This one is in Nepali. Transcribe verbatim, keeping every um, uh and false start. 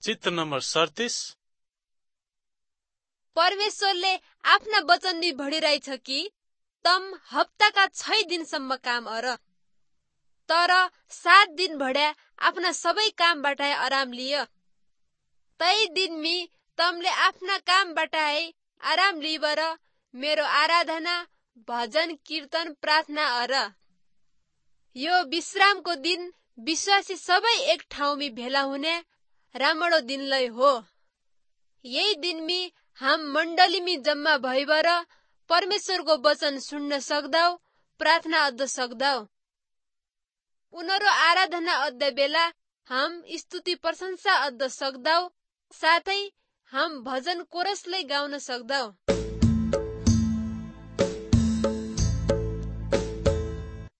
चित्र नम्बर सैंतीस। परमेश्वरले आफ्ना वचन नि भनिरहेछ कि तम हप्ताका छ दिनसम्म काम अर तर सात दिन भड्या आफ्ना सबै कामबाट आराम लिय। तै दिन मी तमले आफ्ना कामबाट आराम लिबर मेरो आराधना भजन कीर्तन प्रार्थना अर। यो विश्रामको दिन विश्वासी सबै एक ठाउँमी भेला हुने राम्रो दिनलै हो। यही दिन मी हम मण्डलीमी जम्मा भइबर परमेश्वरको वचन सुन्न सक्दाउ, प्रार्थना अद्द सक्दाउ। उनीहरू आराधना अद्द बेला हम स्तुति प्रशंसा अद्द सक्दाउ, साथै हम भजन कोरसलै गाउन सक्दाउ।